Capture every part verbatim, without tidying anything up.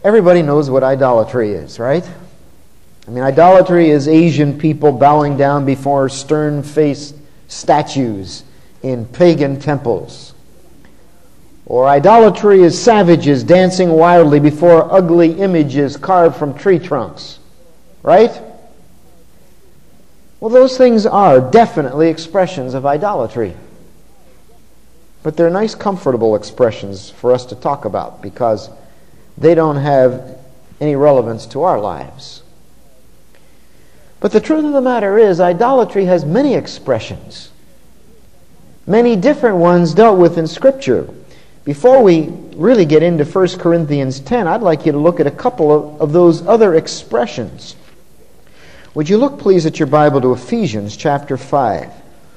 Everybody knows what idolatry is, right? I mean, idolatry is Asian people bowing down before stern-faced statues in pagan temples. Or idolatry is savages dancing wildly before ugly images carved from tree trunks. Right? Well, those things are definitely expressions of idolatry. But they're nice, comfortable expressions for us to talk about because they don't have any relevance to our lives. But the truth of the matter is, idolatry has many expressions. Many different ones dealt with in Scripture. Before we really get into First Corinthians ten, I'd like you to look at a couple of, of those other expressions. Would you look, please, at your Bible to Ephesians chapter five.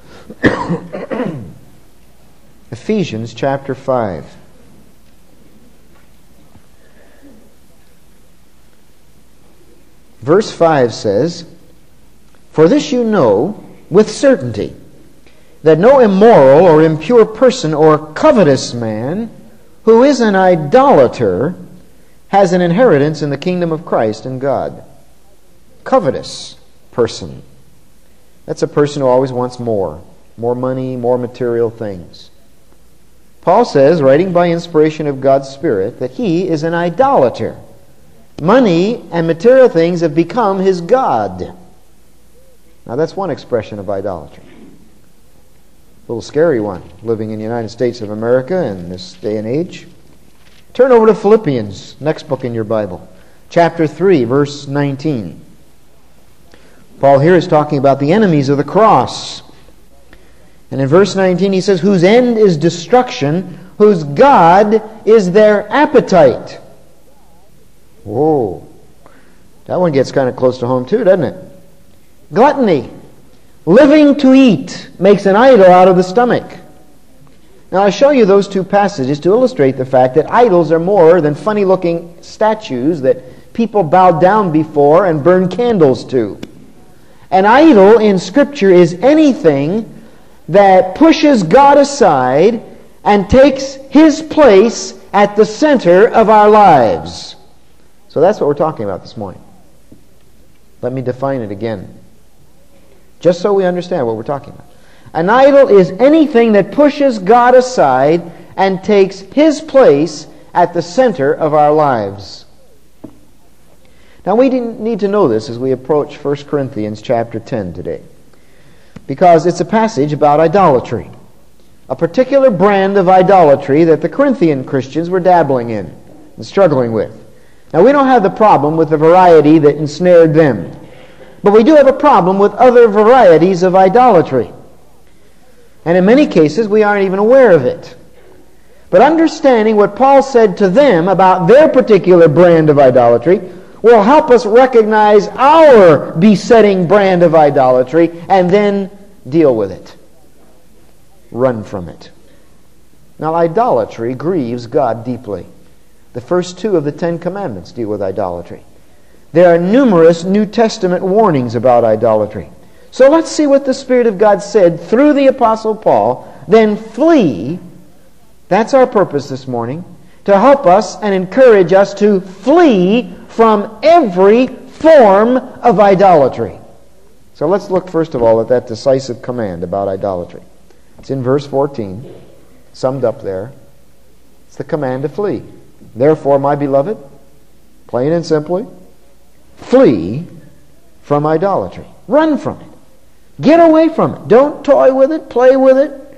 Ephesians chapter five. Verse five says, "For this you know with certainty, that no immoral or impure person or covetous man who is an idolater has an inheritance in the kingdom of Christ and God." Covetous person. That's a person who always wants more. More money, more material things. Paul says, writing by inspiration of God's Spirit, that he is an idolater. Money and material things have become his God. Now that's one expression of idolatry. A little scary one, living in the United States of America in this day and age. Turn over to Philippians, next book in your Bible. Chapter three, verse nineteen. Paul here is talking about the enemies of the cross. And in verse nineteen he says, "Whose end is destruction, whose God is their appetite." Whoa. That one gets kind of close to home too, doesn't it? Gluttony. Living to eat makes an idol out of the stomach. Now I'll show you those two passages to illustrate the fact that idols are more than funny-looking statues that people bow down before and burn candles to. An idol in Scripture is anything that pushes God aside and takes His place at the center of our lives. So that's what we're talking about this morning. Let me define it again, just so we understand what we're talking about. An idol is anything that pushes God aside and takes His place at the center of our lives. Now we need to know this as we approach First Corinthians chapter ten today, because it's a passage about idolatry, a particular brand of idolatry that the Corinthian Christians were dabbling in and struggling with. Now we don't have the problem with the variety that ensnared them, but we do have a problem with other varieties of idolatry. And in many cases, we aren't even aware of it. But understanding what Paul said to them about their particular brand of idolatry will help us recognize our besetting brand of idolatry and then deal with it. Run from it. Now, idolatry grieves God deeply. The first two of the Ten Commandments deal with idolatry. There are numerous New Testament warnings about idolatry. So let's see what the Spirit of God said through the Apostle Paul. Then flee. That's our purpose this morning. To help us and encourage us to flee from every form of idolatry. So let's look first of all at that decisive command about idolatry. It's in verse fourteen, summed up there. It's the command to flee. Therefore, my beloved, plain and simply, flee from idolatry. Run from it. Get away from it. Don't toy with it, play with it.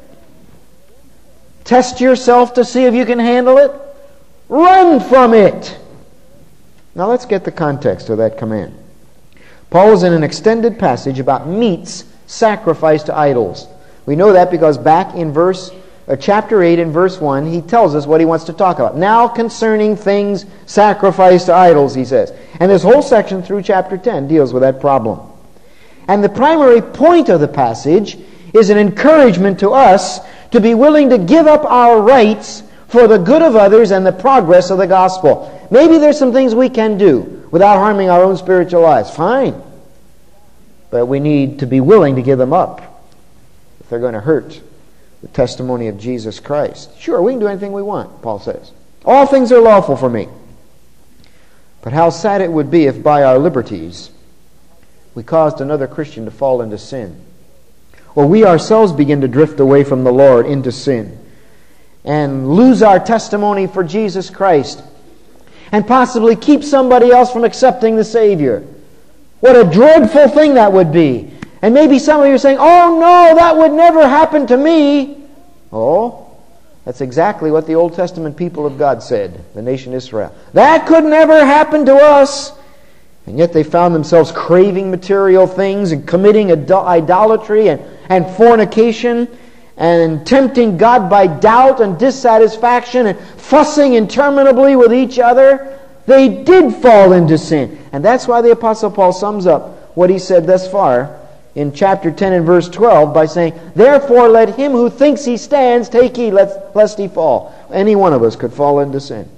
Test yourself to see if you can handle it. Run from it. Now let's get the context of that command. Paul is in an extended passage about meats sacrificed to idols. We know that because back in verse uh, chapter eight and verse one, he tells us what he wants to talk about. Now concerning things sacrificed to idols, he says. And this whole section through chapter ten deals with that problem. And the primary point of the passage is an encouragement to us to be willing to give up our rights for the good of others and the progress of the gospel. Maybe there's some things we can do without harming our own spiritual lives. Fine. But we need to be willing to give them up if they're going to hurt the testimony of Jesus Christ. Sure, we can do anything we want, Paul says. All things are lawful for me. But how sad it would be if by our liberties we caused another Christian to fall into sin, or we ourselves begin to drift away from the Lord into sin, and lose our testimony for Jesus Christ, and possibly keep somebody else from accepting the Savior. What a dreadful thing that would be. And maybe some of you are saying, "Oh no, that would never happen to me." Oh, that's exactly what the Old Testament people of God said, the nation Israel. That could never happen to us. And yet they found themselves craving material things and committing idolatry and, and fornication and tempting God by doubt and dissatisfaction and fussing interminably with each other. They did fall into sin. And that's why the Apostle Paul sums up what he said thus far in chapter ten and verse twelve by saying, "Therefore let him who thinks he stands take heed lest, lest he fall." Any one of us could fall into sin.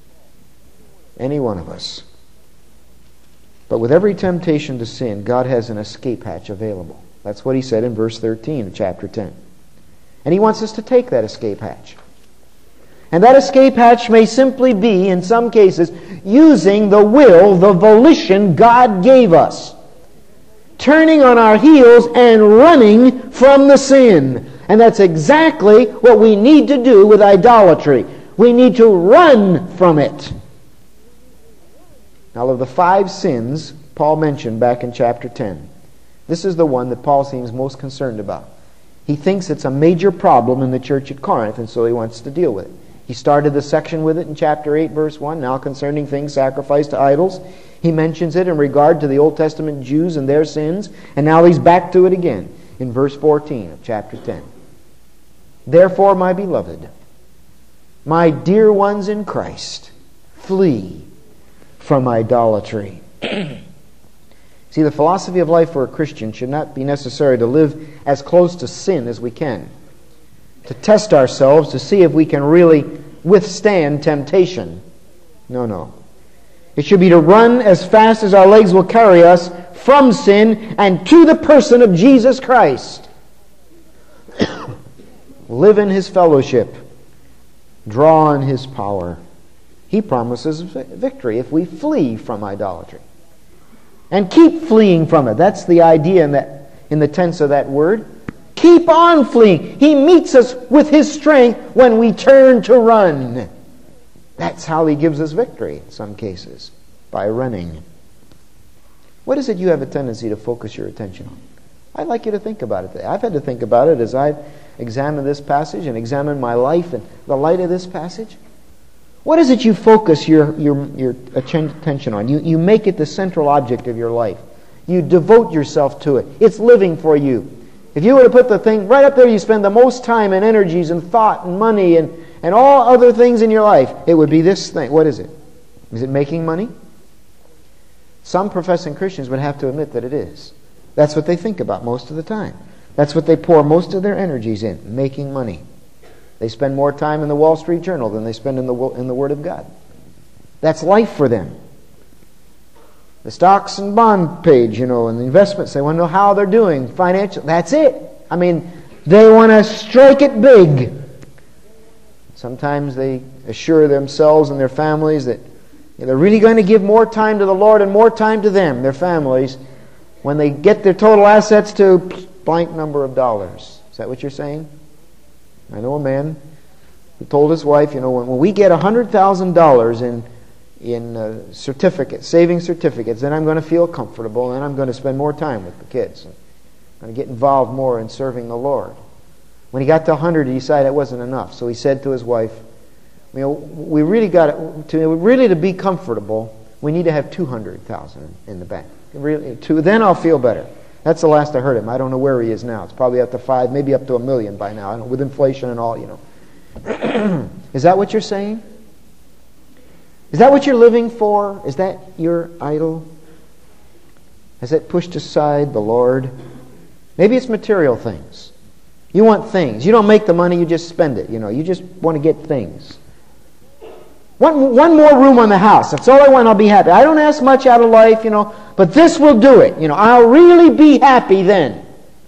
Any one of us. But with every temptation to sin, God has an escape hatch available. That's what he said in verse thirteen of chapter ten. And he wants us to take that escape hatch. And that escape hatch may simply be, in some cases, using the will, the volition God gave us. Turning on our heels and running from the sin. And that's exactly what we need to do with idolatry. We need to run from it. Now, of the five sins Paul mentioned back in chapter ten, this is the one that Paul seems most concerned about. He thinks it's a major problem in the church at Corinth, and so he wants to deal with it. He started the section with it in chapter eight, verse one, now concerning things sacrificed to idols. He mentions it in regard to the Old Testament Jews and their sins, and now he's back to it again in verse fourteen of chapter ten. "Therefore, my beloved, my dear ones in Christ, flee from idolatry." See, the philosophy of life for a Christian should not be necessary to live as close to sin as we can, to test ourselves to see if we can really withstand temptation. No, no. It should be to run as fast as our legs will carry us from sin and to the person of Jesus Christ. Live in His fellowship. Draw on His power. He promises victory if we flee from idolatry. And keep fleeing from it. That's the idea in, that, in the tense of that word. Keep on fleeing. He meets us with His strength when we turn to run. That's how He gives us victory in some cases, by running. What is it you have a tendency to focus your attention on? I'd like you to think about it today. I've had to think about it as I've examined this passage and examined my life in the light of this passage. What is it you focus your, your, your attention on? You, you make it the central object of your life. You devote yourself to it. It's living for you. If you were to put the thing right up there you spend the most time and energies and thought and money and, and all other things in your life, it would be this thing. What is it? Is it making money? Some professing Christians would have to admit that it is. That's what they think about most of the time. That's what they pour most of their energies in, making money. They spend more time in the Wall Street Journal than they spend in the in the Word of God. That's life for them. The stocks and bond page, you know, and the investments, they want to know how they're doing financially. That's it. I mean, they want to strike it big. Sometimes they assure themselves and their families that they're really going to give more time to the Lord and more time to them, their families, when they get their total assets to blank number of dollars. Is that what you're saying? I know a man who told his wife, you know, when, when we get one hundred thousand dollars in in uh, certificates, saving certificates, then I'm going to feel comfortable and then I'm going to spend more time with the kids. I'm going to get involved more in serving the Lord. When he got to one hundred, he decided it wasn't enough. So he said to his wife, you know, we really got to, to really to be comfortable, we need to have two hundred thousand in the bank. Really, two, then I'll feel better. That's the last I heard him. I don't know where he is now. It's probably up to five, maybe up to a million by now. I don't know, with inflation and all, you know. Is that what you're saying? Is that what you're living for? Is that your idol? Has it pushed aside the Lord? Maybe it's material things. You want things. You don't make the money, you just spend it. You know, you just want to get things. One, one more room on the house. That's all I want. I'll be happy. I don't ask much out of life, you know, but this will do it. You know, I'll really be happy then.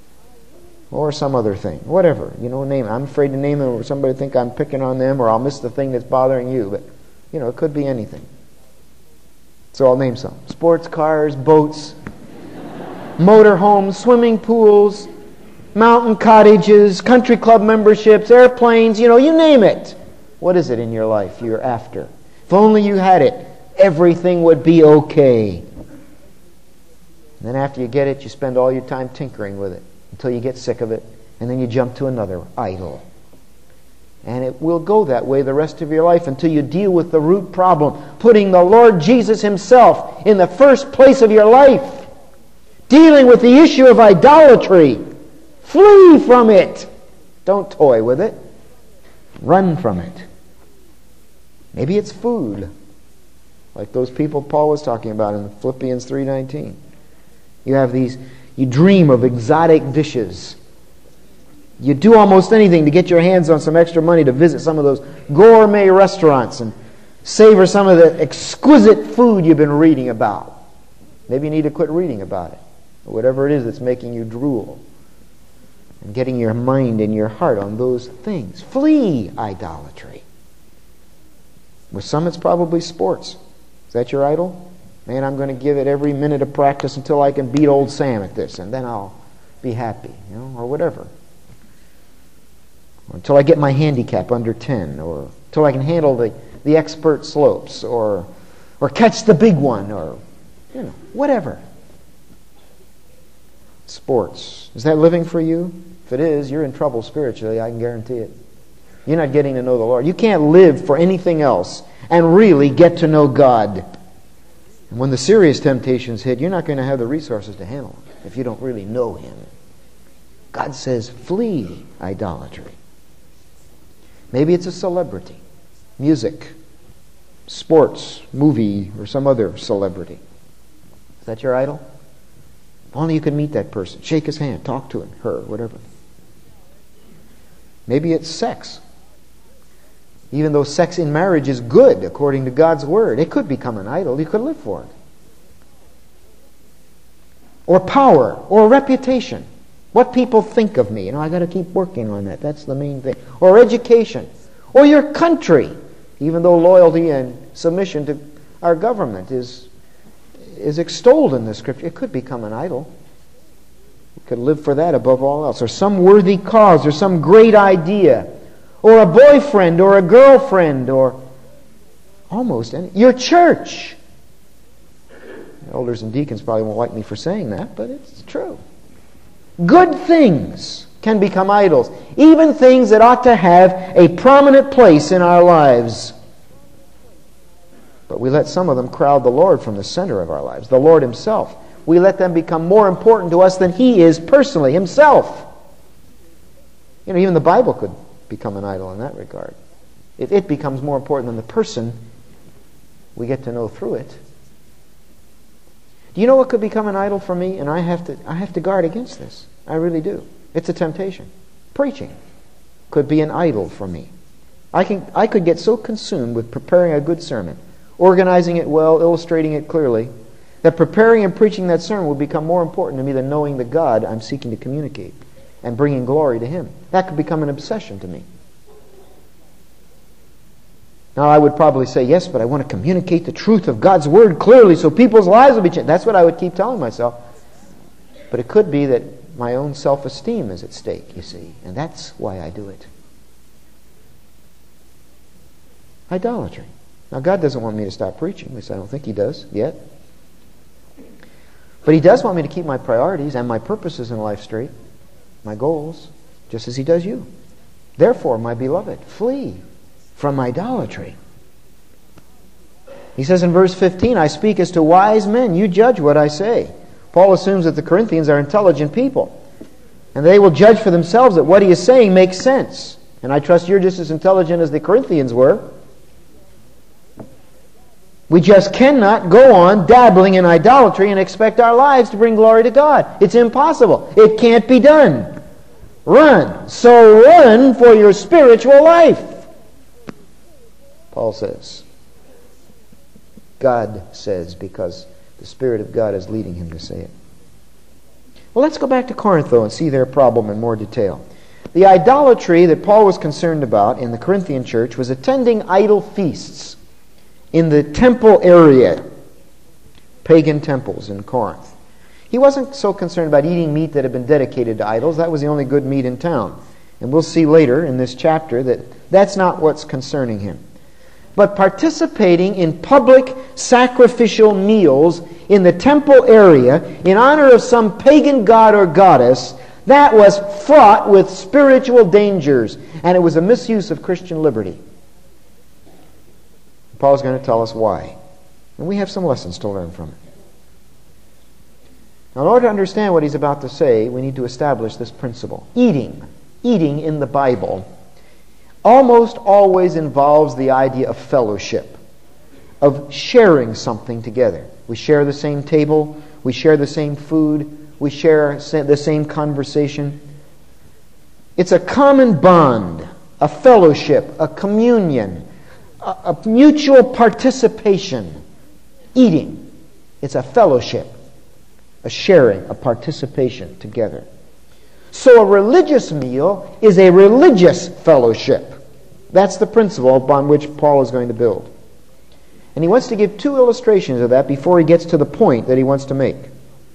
Or some other thing. Whatever. You know, name it. I'm afraid to name it or somebody will think I'm picking on them or I'll miss the thing that's bothering you. But, you know, it could be anything. So I'll name some. Sports cars, boats, motor homes, swimming pools, mountain cottages, country club memberships, airplanes, you know, you name it. What is it in your life you're after? If only you had it, everything would be okay. And then after you get it, you spend all your time tinkering with it until you get sick of it, and then you jump to another idol. And it will go that way the rest of your life until you deal with the root problem, putting the Lord Jesus Himself in the first place of your life, dealing with the issue of idolatry. Flee from it. Don't toy with it. Run from it. Maybe it's food, like those people Paul was talking about in Philippians three nineteen. You have these, you dream of exotic dishes. You do almost anything to get your hands on some extra money to visit some of those gourmet restaurants and savor some of the exquisite food you've been reading about. Maybe you need to quit reading about it, or whatever it is that's making you drool, and getting your mind and your heart on those things. Flee idolatry. With some, it's probably sports. Is that your idol? Man, I'm going to give it every minute of practice until I can beat old Sam at this, and then I'll be happy, you know, or whatever. Or until I get my handicap under ten, or until I can handle the, the expert slopes, or or catch the big one, or, you know, whatever. Sports. Is that living for you? If it is, you're in trouble spiritually, I can guarantee it. You're not getting to know the Lord. You can't live for anything else and really get to know God. And when the serious temptations hit, you're not going to have the resources to handle them if you don't really know Him. God says, flee idolatry. Maybe it's a celebrity, music, sports, movie, or some other celebrity. Is that your idol? If only you could meet that person, shake his hand, talk to him, her, whatever. Maybe it's sex. Even though sex in marriage is good according to God's Word, it could become an idol. You could live for it. Or power, or reputation. What people think of me. You know, I got to keep working on that. That's the main thing. Or education. Or your country. Even though loyalty and submission to our government is, is extolled in the Scripture, it could become an idol. You could live for that above all else. Or some worthy cause, or some great idea. Or a boyfriend, or a girlfriend, or almost any. Your church. Elders and deacons probably won't like me for saying that, but it's true. Good things can become idols. Even things that ought to have a prominent place in our lives. But we let some of them crowd the Lord from the center of our lives. The Lord Himself. We let them become more important to us than He is personally, Himself. You know, even the Bible could become an idol in that regard. If it becomes more important than the person we get to know through it. Do you know what could become an idol for me? And I have to I have to guard against this. I really do. It's a temptation. Preaching could be an idol for me. I can I could get so consumed with preparing a good sermon, organizing it well, illustrating it clearly, that preparing and preaching that sermon will become more important to me than knowing the God I'm seeking to communicate and bringing glory to Him. That could become an obsession to me. Now, I would probably say, yes, but I want to communicate the truth of God's Word clearly so people's lives will be changed. That's what I would keep telling myself. But it could be that my own self-esteem is at stake, you see, and that's why I do it. Idolatry. Now, God doesn't want me to stop preaching. At least I don't think He does yet. But He does want me to keep my priorities and my purposes in life straight, my goals, just as He does you. Therefore, my beloved, flee from idolatry. He says in verse fifteen, I speak as to wise men. You judge what I say. Paul assumes that the Corinthians are intelligent people, and they will judge for themselves that what he is saying makes sense. And I trust you're just as intelligent as the Corinthians were. We just cannot go on dabbling in idolatry and expect our lives to bring glory to God. It's impossible. It can't be done. Run. So run for your spiritual life. Paul says. God says, because the Spirit of God is leading him to say it. Well, let's go back to Corinth, though, and see their problem in more detail. The idolatry that Paul was concerned about in the Corinthian church was attending idol feasts in the temple area. pagan temples in Corinth. He wasn't so concerned about eating meat that had been dedicated to idols. That was the only good meat in town. And we'll see later in this chapter that that's not what's concerning him. But participating in public sacrificial meals in the temple area in honor of some pagan god or goddess, that was fraught with spiritual dangers, and it was a misuse of Christian liberty. Paul's going to tell us why. And we have some lessons to learn from it. Now, in order to understand what he's about to say, we need to establish this principle. Eating, eating in the Bible almost always involves the idea of fellowship, of sharing something together. We share the same table, we share the same food, we share the same conversation. It's a common bond, a fellowship, a communion, a, a mutual participation. Eating, it's a fellowship, a sharing, a participation together. So a religious meal is a religious fellowship. That's the principle upon which Paul is going to build. And he wants to give two illustrations of that before he gets to the point that he wants to make.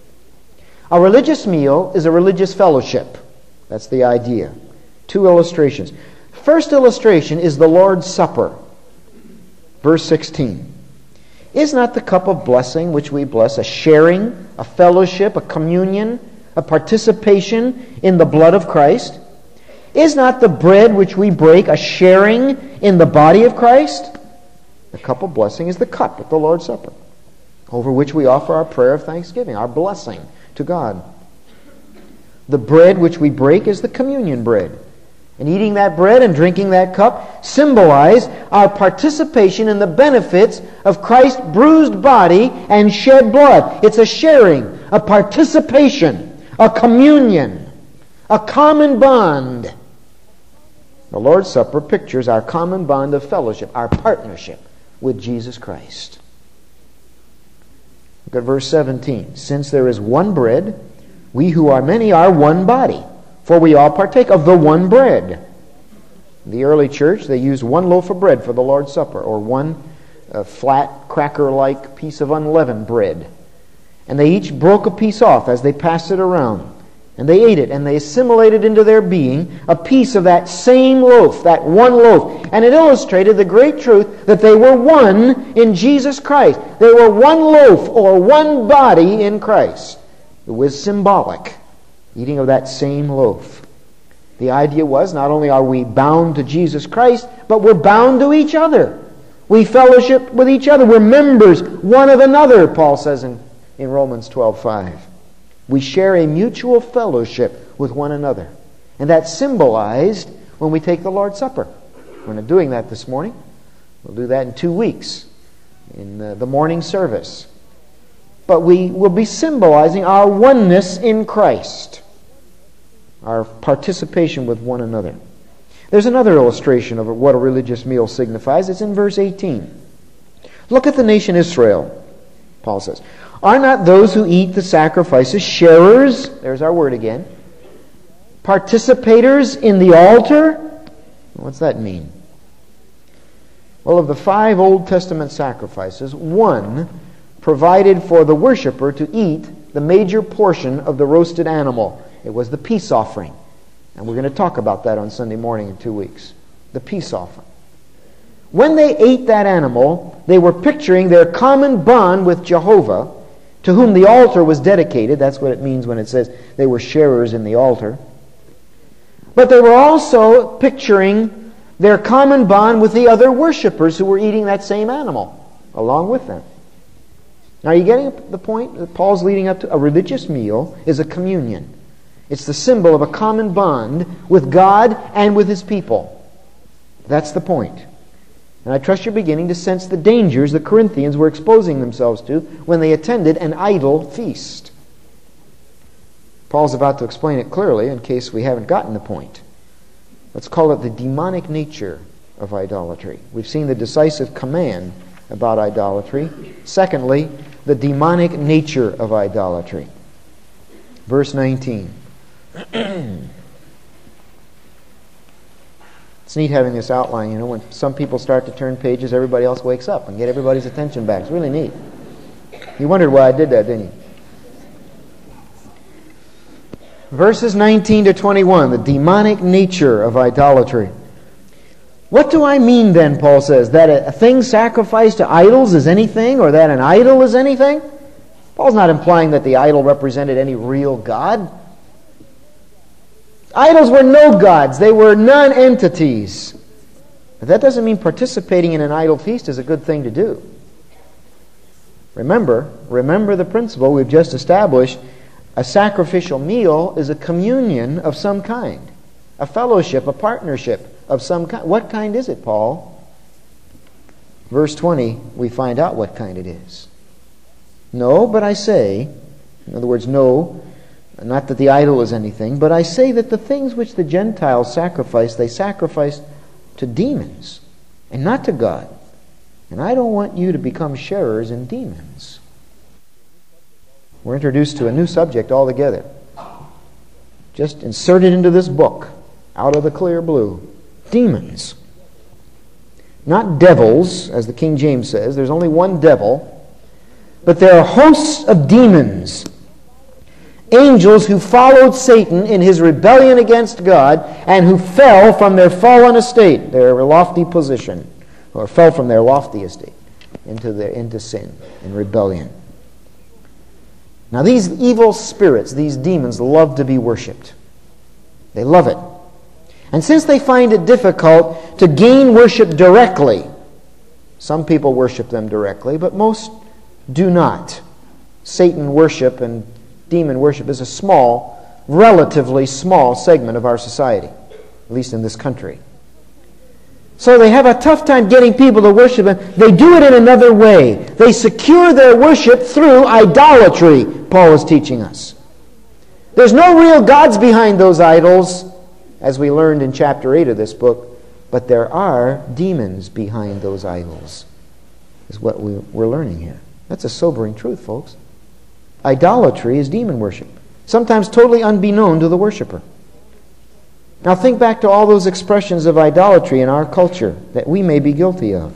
A religious meal is a religious fellowship. That's the idea. Two illustrations. First illustration is the Lord's Supper. Verse sixteen. Is not the cup of blessing which we bless a sharing, a fellowship, a communion, a participation in the blood of Christ? Is not the bread which we break a sharing in the body of Christ? The cup of blessing is the cup at the Lord's Supper, over which we offer our prayer of thanksgiving, our blessing to God. The bread which we break is the communion bread. And eating that bread and drinking that cup symbolize our participation in the benefits of Christ's bruised body and shed blood. It's a sharing, a participation, a communion, a common bond. The Lord's Supper pictures our common bond of fellowship, our partnership with Jesus Christ. Look at verse seventeen. Since there is one bread, we who are many are one body, for we all partake of the one bread. In the early church, they used one loaf of bread for the Lord's Supper, or one uh, flat, cracker-like piece of unleavened bread. And they each broke a piece off as they passed it around. And they ate it, and they assimilated into their being a piece of that same loaf, that one loaf. And it illustrated the great truth that they were one in Jesus Christ. They were one loaf, or one body in Christ. It was symbolic, eating of that same loaf. The idea was not only are we bound to Jesus Christ, but we're bound to each other. We fellowship with each other. We're members one of another, Paul says in, in Romans twelve five. We share a mutual fellowship with one another. And that's symbolized when we take the Lord's Supper. We're not doing that this morning. We'll do that in two weeks in the, the morning service. But we will be symbolizing our oneness in Christ, our participation with one another. There's another illustration of what a religious meal signifies. It's in verse eighteen. Look at the nation Israel, Paul says. Are not those who eat the sacrifices sharers, there's our word again, participators in the altar? What's that mean? Well, of the five Old Testament sacrifices, one provided for the worshiper to eat the major portion of the roasted animal. It was the peace offering. And we're going to talk about that on Sunday morning in two weeks. The peace offering. When they ate that animal, they were picturing their common bond with Jehovah, to whom the altar was dedicated. That's what it means when it says they were sharers in the altar. But they were also picturing their common bond with the other worshipers who were eating that same animal along with them. Now, are you getting the point that Paul's leading up to? A religious meal is a communion. It's the symbol of a common bond with God and with His people. That's the point. And I trust you're beginning to sense the dangers the Corinthians were exposing themselves to when they attended an idol feast. Paul's about to explain it clearly in case we haven't gotten the point. Let's call it the demonic nature of idolatry. We've seen the decisive command about idolatry. Secondly, the demonic nature of idolatry. Verse nineteen. It's neat having this outline. You know, when some people start to turn pages, everybody else wakes up and get everybody's attention back. It's really neat. You wondered why I did that, didn't you? Verses nineteen to twenty-one, the demonic nature of idolatry. What do I mean then, Paul says, that a thing sacrificed to idols is anything, or that an idol is anything? Paul's not implying that the idol represented any real God. Idols were no gods. They were non-entities. But that doesn't mean participating in an idol feast is a good thing to do. Remember, remember the principle we've just established. A sacrificial meal is a communion of some kind, a fellowship, a partnership of some kind. What kind is it, Paul? Verse twenty, we find out what kind it is. No, but I say, in other words, no, not that the idol is anything, but I say that the things which the Gentiles sacrifice, they sacrifice to demons and not to God. And I don't want you to become sharers in demons. We're introduced to a new subject altogether. Just inserted into this book, out of the clear blue. Demons. Not devils, as the King James says. There's only one devil. But there are hosts of demons. Angels who followed Satan in his rebellion against God and who fell from their fallen estate, their lofty position, or fell from their lofty estate into, their, into sin and rebellion. Now these evil spirits, these demons, love to be worshipped. They love it. And since they find it difficult to gain worship directly, some people worship them directly, but most do not. Satan worship and demon worship is a small, relatively small segment of our society, at least in this country. So they have a tough time getting people to worship them. They do it in another way. They secure their worship through idolatry, Paul is teaching us. There's no real gods behind those idols, as we learned in chapter eight of this book, but there are demons behind those idols, is what we, we're learning here. That's a sobering truth, folks. Idolatry is demon worship, sometimes totally unbeknown to the worshiper. Now think back to all those expressions of idolatry in our culture that we may be guilty of.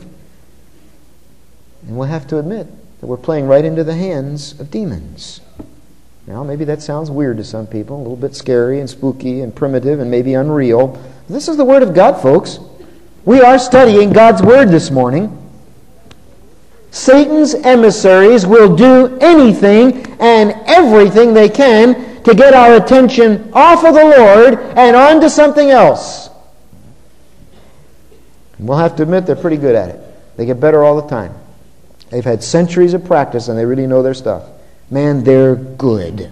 And we'll have to admit that we're playing right into the hands of demons. Now maybe that sounds weird to some people, a little bit scary and spooky and primitive and maybe unreal. This is the Word of God, folks. We are studying God's Word this morning. Satan's emissaries will do anything and everything they can to get our attention off of the Lord and onto something else. And we'll have to admit they're pretty good at it. They get better all the time. They've had centuries of practice and they really know their stuff. Man, they're good.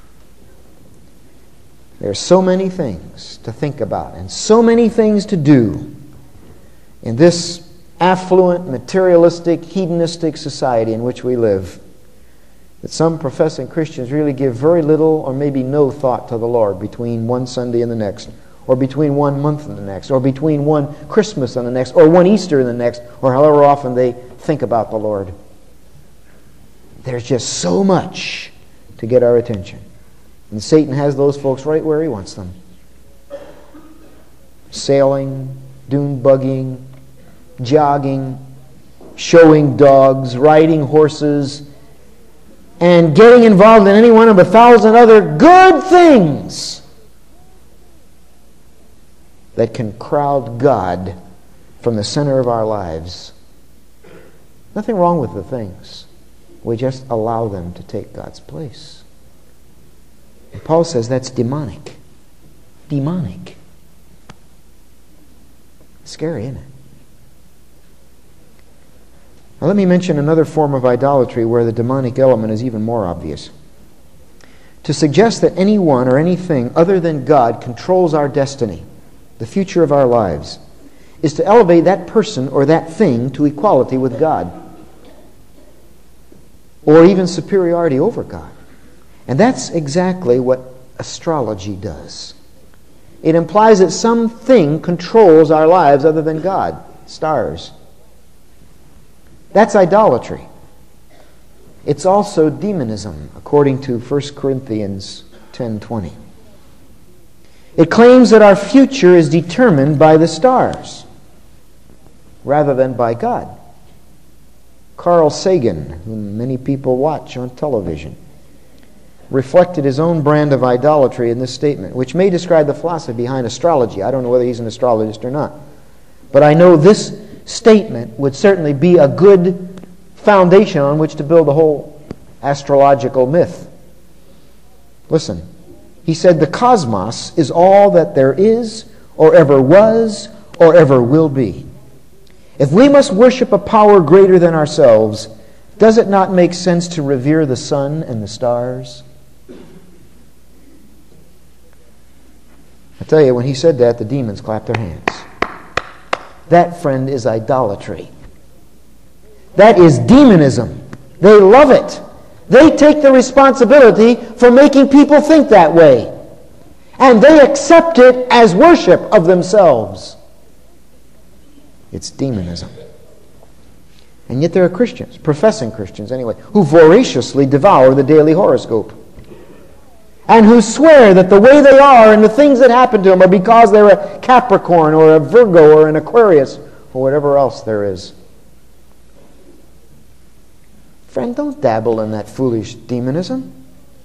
There are so many things to think about and so many things to do in this affluent, materialistic, hedonistic society in which we live, that some professing Christians really give very little or maybe no thought to the Lord between one Sunday and the next, or between one month and the next, or between one Christmas and the next, or one Easter and the next, or however often they think about the Lord. There's just so much to get our attention. And Satan has those folks right where he wants them. Sailing, dune buggying, jogging, showing dogs, riding horses, and getting involved in any one of a thousand other good things that can crowd God from the center of our lives. Nothing wrong with the things. We just allow them to take God's place. And Paul says that's demonic. Demonic. Scary, isn't it? Now let me mention another form of idolatry where the demonic element is even more obvious. To suggest that anyone or anything other than God controls our destiny, the future of our lives, is to elevate that person or that thing to equality with God, or even superiority over God. And that's exactly what astrology does. It implies that something controls our lives other than God, stars. That's idolatry. It's also demonism, according to First Corinthians ten twenty. It claims that our future is determined by the stars rather than by God. Carl Sagan, whom many people watch on television, reflected his own brand of idolatry in this statement, which may describe the philosophy behind astrology. I don't know whether he's an astrologist or not. But I know this statement would certainly be a good foundation on which to build a whole astrological myth. Listen, he said, "The cosmos is all that there is, or ever was, or ever will be. If we must worship a power greater than ourselves, does it not make sense to revere the sun and the stars?" I tell you, when he said that, the demons clapped their hands. That, friend, is idolatry. That is demonism. They love it. They take the responsibility for making people think that way. And they accept it as worship of themselves. It's demonism. And yet there are Christians, professing Christians anyway, who voraciously devour the daily horoscope. And who swear that the way they are and the things that happen to them are because they're a Capricorn or a Virgo or an Aquarius or whatever else there is. Friend, don't dabble in that foolish demonism.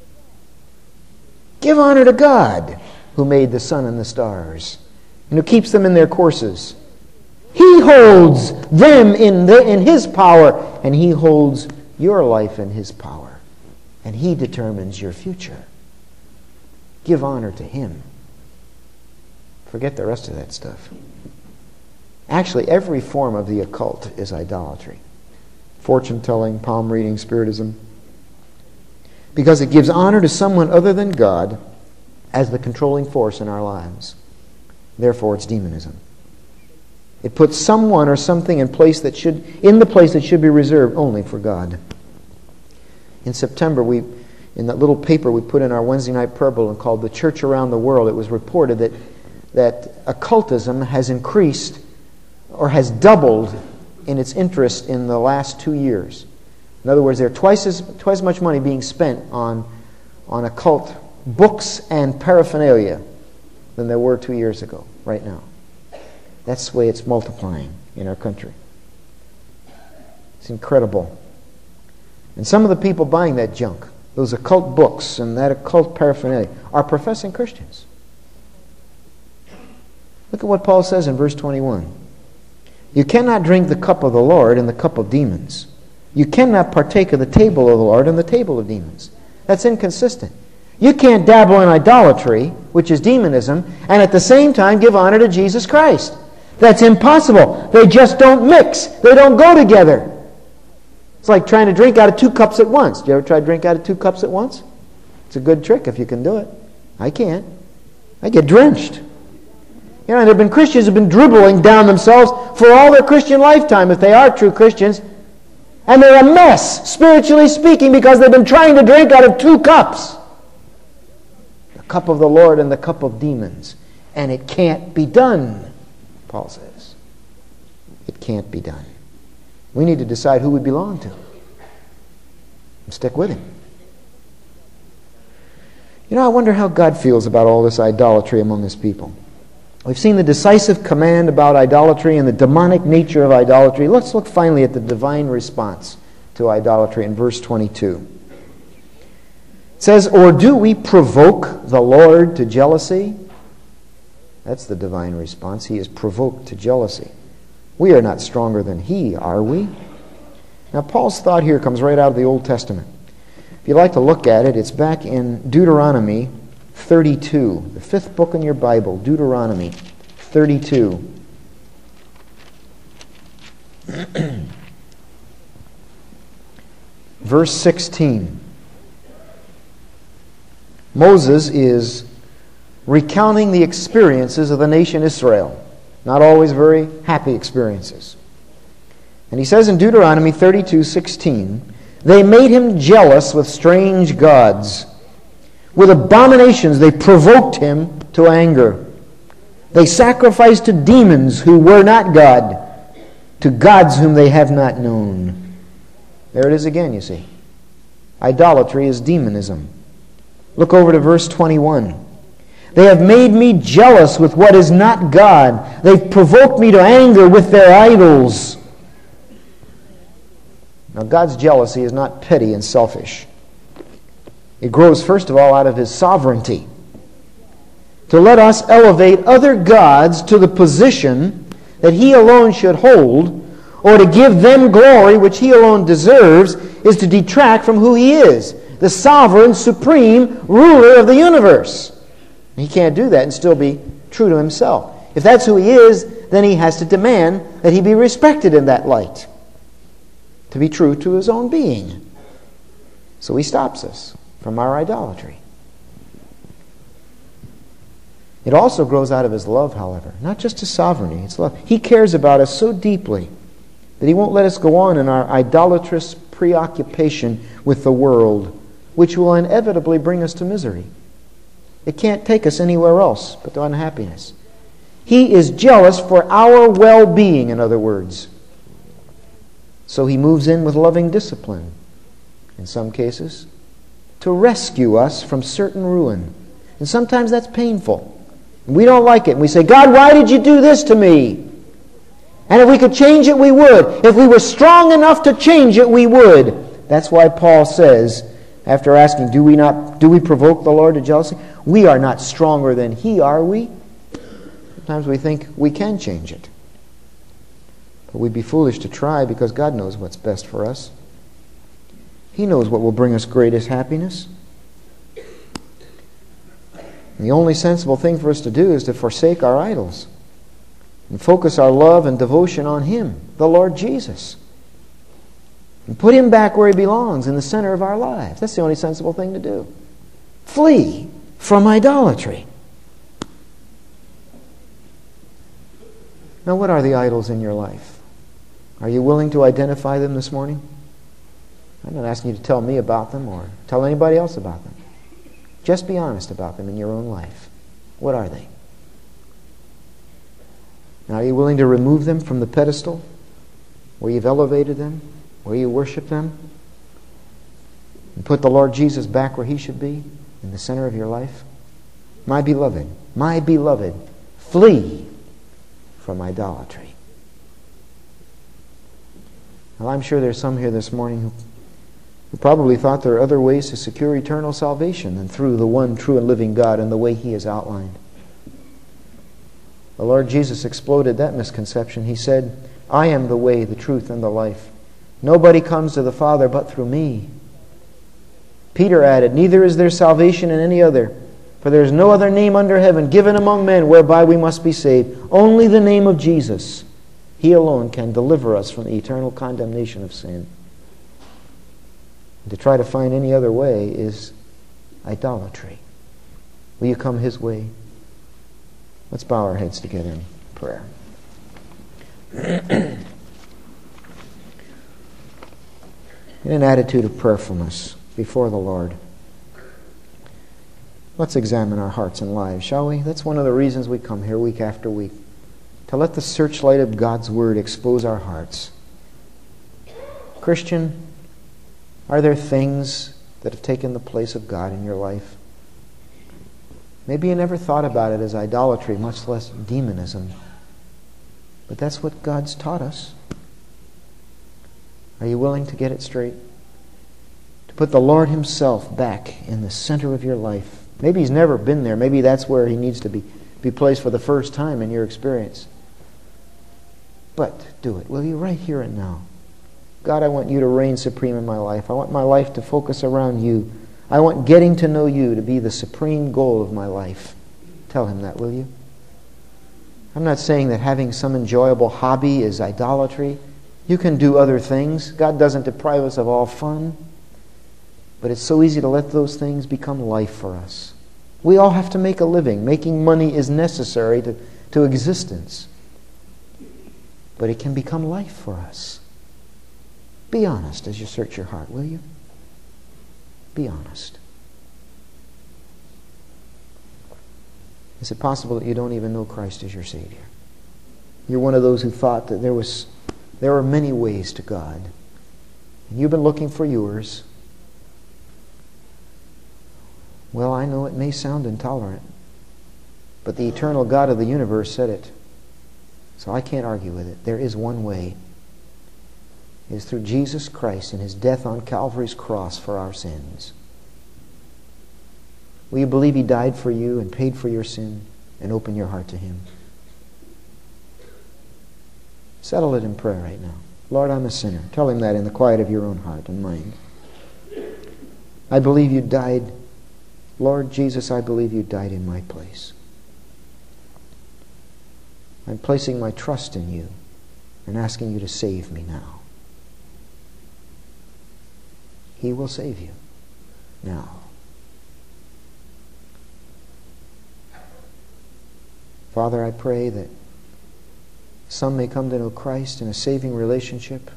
Give honor to God, who made the sun and the stars, and who keeps them in their courses. He holds them in, the, in His power, and He holds your life in His power. And He determines your future. Give honor to Him. Forget the rest of that stuff. Actually, every form of the occult is idolatry. Fortune-telling, palm reading, spiritism. Because it gives honor to someone other than God as the controlling force in our lives. Therefore, it's demonism. It puts someone or something in place that should, in the place that should be reserved only for God. In September, we, in that little paper we put in our Wednesday night prayer bulletin called "The Church Around the World," it was reported that that occultism has increased or has doubled in its interest in the last two years. In other words, there's twice as twice as much money being spent on on occult books and paraphernalia than there were two years ago. Right now, that's the way it's multiplying in our country. It's incredible. And some of the people buying that junk, those occult books and that occult paraphernalia, are professing Christians. Look at what Paul says in verse twenty-one. You cannot drink the cup of the Lord and the cup of demons. You cannot partake of the table of the Lord and the table of demons. That's inconsistent. You can't dabble in idolatry, which is demonism, and at the same time give honor to Jesus Christ. That's impossible. They just don't mix. They don't go together. It's like trying to drink out of two cups at once. Do you ever try to drink out of two cups at once? It's a good trick if you can do it. I can't. I get drenched. You know, there have been Christians who have been dribbling down themselves for all their Christian lifetime, if they are true Christians, and they're a mess, spiritually speaking, because they've been trying to drink out of two cups. The cup of the Lord and the cup of demons. And it can't be done, Paul says. It can't be done. We need to decide who we belong to and stick with Him. You know, I wonder how God feels about all this idolatry among His people. We've seen the decisive command about idolatry and the demonic nature of idolatry. Let's look finally at the divine response to idolatry in verse twenty-two. It says, "Or do we provoke the Lord to jealousy?" That's the divine response. He is provoked to jealousy. We are not stronger than He, are we? Now, Paul's thought here comes right out of the Old Testament. If you'd like to look at it, it's back in Deuteronomy thirty-two, the fifth book in your Bible, Deuteronomy thirty-two. Verse sixteen. Moses is recounting the experiences of the nation Israel. Not always very happy experiences. And he says in Deuteronomy thirty-two sixteen, "They made him jealous with strange gods. With abominations they provoked him to anger. They sacrificed to demons who were not God, to gods whom they have not known." There it is again, you see. Idolatry is demonism. Look over to verse twenty-one. "They have made me jealous with what is not God. They've provoked me to anger with their idols." Now, God's jealousy is not petty and selfish. It grows, first of all, out of His sovereignty. To let us elevate other gods to the position that He alone should hold, or to give them glory which He alone deserves, is to detract from who He is, the sovereign, supreme ruler of the universe. He can't do that and still be true to Himself. If that's who He is, then He has to demand that He be respected in that light, to be true to His own being. So He stops us from our idolatry. It also grows out of His love, however, not just His sovereignty, it's love. He cares about us so deeply that He won't let us go on in our idolatrous preoccupation with the world, which will inevitably bring us to misery. It can't take us anywhere else but to unhappiness. He is jealous for our well-being, in other words. So He moves in with loving discipline, in some cases, to rescue us from certain ruin. And sometimes that's painful. We don't like it. And we say, God, why did you do this to me? And if we could change it, we would. If we were strong enough to change it, we would. That's why Paul says, after asking, do we not, do we provoke the Lord to jealousy? We are not stronger than He, are we? Sometimes we think we can change it. But we'd be foolish to try, because God knows what's best for us. He knows what will bring us greatest happiness. And the only sensible thing for us to do is to forsake our idols and focus our love and devotion on Him, the Lord Jesus, and put Him back where He belongs, in the center of our lives. That's the only sensible thing to do. Flee from idolatry. Now, what are the idols in your life? Are you willing to identify them this morning? I'm not asking you to tell me about them or tell anybody else about them. Just be honest about them in your own life. What are they? Now, are you willing to remove them from the pedestal where you've elevated them, where you worship them, and put the Lord Jesus back where He should be, in the center of your life? My beloved, my beloved, flee from idolatry. Well, I'm sure there's some here this morning who who probably thought there are other ways to secure eternal salvation than through the one true and living God and the way He has outlined. The Lord Jesus exploded that misconception. He said, I am the way, the truth, and the life. Nobody comes to the Father but through me. Peter added, neither is there salvation in any other, for there is no other name under heaven given among men whereby we must be saved. Only the name of Jesus. He alone can deliver us from the eternal condemnation of sin. To try to find any other way is idolatry. Will you come His way? Let's bow our heads together in prayer. In an attitude of prayerfulness before the Lord, let's examine our hearts and lives, shall we? That's one of the reasons we come here week after week, to let the searchlight of God's Word expose our hearts. Christian, are there things that have taken the place of God in your life? Maybe you never thought about it as idolatry, much less demonism. But that's what God's taught us. Are you willing to get it straight? To put the Lord Himself back in the center of your life. Maybe He's never been there. Maybe that's where He needs to be, be placed for the first time in your experience. But do it, will you, right here and now? God, I want You to reign supreme in my life. I want my life to focus around You. I want getting to know You to be the supreme goal of my life. Tell Him that, will you? I'm not saying that having some enjoyable hobby is idolatry. You can do other things. God doesn't deprive us of all fun. But it's so easy to let those things become life for us. We all have to make a living. Making money is necessary to, to existence. But it can become life for us. Be honest as you search your heart, will you? Be honest. Is it possible that you don't even know Christ as your Savior? You're one of those who thought that there was there are many ways to God. And you've been looking for yours. Well, I know it may sound intolerant, but the eternal God of the universe said it. So I can't argue with it. There is one way. is through Jesus Christ and His death on Calvary's cross for our sins. Will you believe He died for you and paid for your sin, and open your heart to Him? Settle it in prayer right now. Lord, I'm a sinner. Tell Him that in the quiet of your own heart and mind. I believe you died. Lord Jesus, I believe you died in my place. I'm placing my trust in you and asking you to save me now. He will save you now. Father, I pray that some may come to know Christ in a saving relationship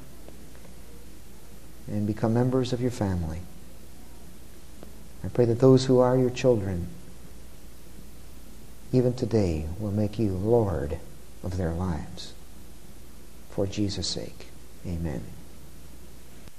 and become members of your family. I pray that those who are your children, even today, will make you Lord of their lives. For Jesus' sake, amen.